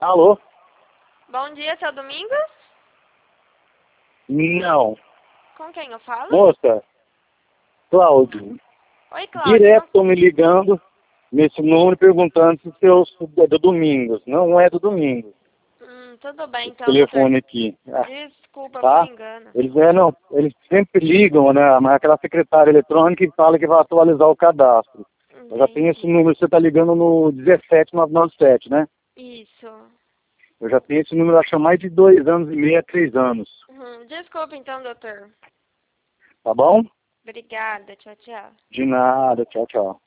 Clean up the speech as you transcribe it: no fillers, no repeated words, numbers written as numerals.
Alô? Bom dia, seu Domingos? Não. Com quem eu falo? Moça, Cláudio. Oi, Cláudio. Direto estão me ligando nesse número perguntando se é do Domingos. Não é do Domingos. Tudo bem, Esse então, telefone doutor. aqui. Desculpa Tá? por engano. Eles sempre ligam, né? Mas aquela secretária eletrônica e fala que vai atualizar o cadastro. Eu já tenho esse Entendi. número, você está ligando no 17997, né? Isso. Eu já tenho esse número acho há mais de 2 anos e meio, 3 anos. Desculpa, então, doutor. Tá bom? Obrigada. Tchau, tchau. De nada. Tchau, tchau.